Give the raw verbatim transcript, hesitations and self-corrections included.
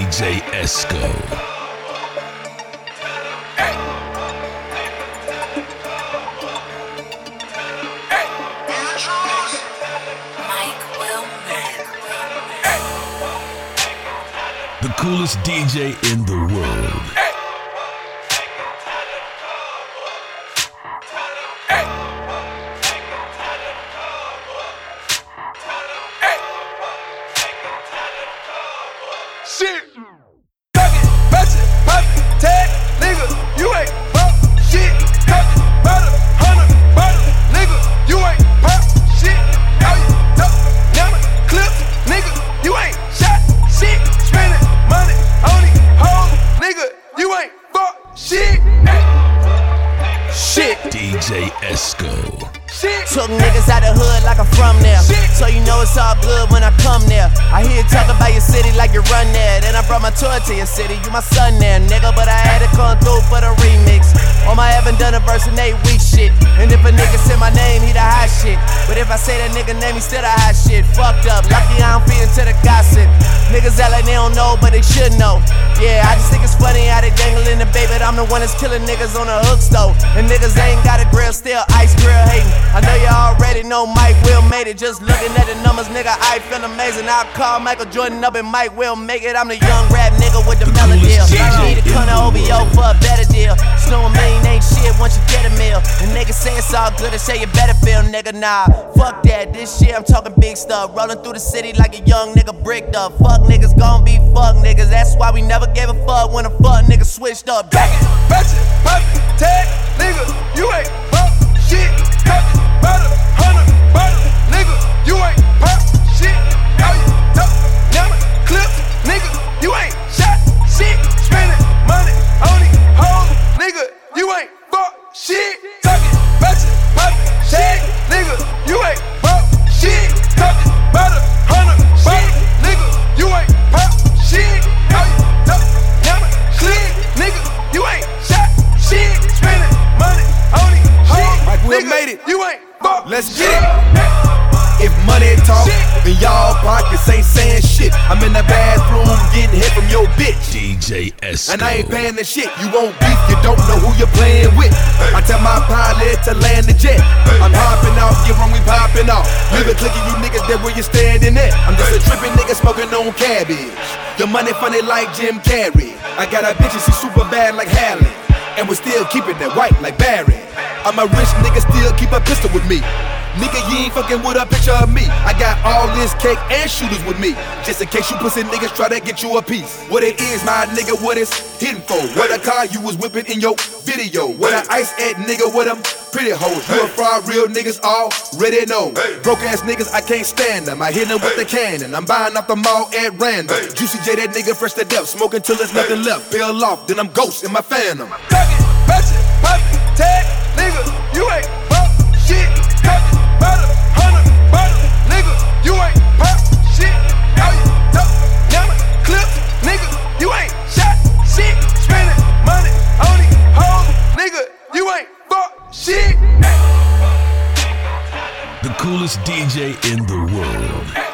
J Esco. The coolest D J in the world. Shit. Tuck it, batch it, pop it, tag, nigga, you ain't pop shit. Tuck it, butter, hundred, butter, nigga, you ain't pop shit. How you tuck, yammer, clips, nigga, you ain't shot shit. Spending money on these hoes, nigga, you ain't fuck shit. Shit. D J Esco. Shit. Took niggas out the hood like I'm from there. Shit. So you know it's all good when I come there. I hear you talk about your city like you run there. Then I brought my tour to your city, you my son there, nigga. But I had to come through for the remix. On my haven't done a verse in eight weeks shit. And if a nigga say my name, he the hot shit. But if I say that nigga name, he still the hot shit. Fucked up, lucky I don't feed into the gossip. Niggas act like they don't know, but they should know. Yeah, I just think it's funny how they dangling the baby, but I'm the one that's killing niggas on the hooks though. And niggas ain't got a grill, still ice grill hating. I know you already know Mike Will made it. Just looking at the numbers, nigga, I feel amazing. I'll call Michael Jordan up and Mike Will make it. I'm the young rap nigga with the, the melody. I need a ton of O V O for a better deal. Snow a million ain't shit once you get a meal. And niggas say it's all good and say you better feel, nigga. Nah, fuck that. This shit, I'm talking big stuff. Rolling through the city like a young nigga bricked up. Fuck niggas gon' be fuck niggas. That's why we never gave a fuck when a fuck nigga switched up. Back it, batch it, pop it, tag, nigga, you ain't pop shit. Tuck it, butter, hundred, butter, nigga, you ain't pop shit. How you tuck, yammer, clips, nigga, you ain't shot shit. Spending money on these hoes, nigga, you ain't fuck shit. Tuck it, batch it, pop it, tag, nigga, you ain't pop shit. Tuck it, butter, hundred, butter, nigga, you ain't pop shit. How you tuck, yammer, clips, nigga, you ain't shot shit. Spending money on these hoes, Mike Will nigga, made it. you ain't fuck. Let's get it. If money talk, then y'all pockets ain't saying shit. I'm in the bathroom getting hit from your bitch. D J Esco. And I ain't paying the shit. You won't beef, you don't know who you're playing with. I tell my pilot to land the jet. I'm hopping off, get wrong, we popping off. Leave it clicking, you niggas there where you standing at. I'm just a tripping nigga smoking on cabbage. The money funny like Jim Carrey. I got a bitch and she super bad like Hallie. And we still keeping that white like Barry. I'm a rich nigga, still keep a pistol with me. Nigga, you ain't fucking with a picture of me. I got all this cake and shooters with me. Just in case you pussy niggas try to get you a piece. What it is, my nigga, what it's hidden for. What a car you was whipping in your video. What I ice at nigga with them pretty hoes. You a fraud, real niggas already know. Broke ass niggas, I can't stand them. I hit them with the cannon. I'm buying off the mall at random. Juicy J, that nigga fresh to death. Smoking till there's nothing left. Peel off, then I'm ghost in my phantom. Tuck it, batch it, pop it, tag, nigga, you ain't pop shit. Tuck it, butter, hundred, butter, nigga, you ain't pop shit. How you tuck, yammer, clips, nigga, you ain't shot shit. Spending money on these hoes, nigga, you ain't fuck shit. The coolest D J in the world.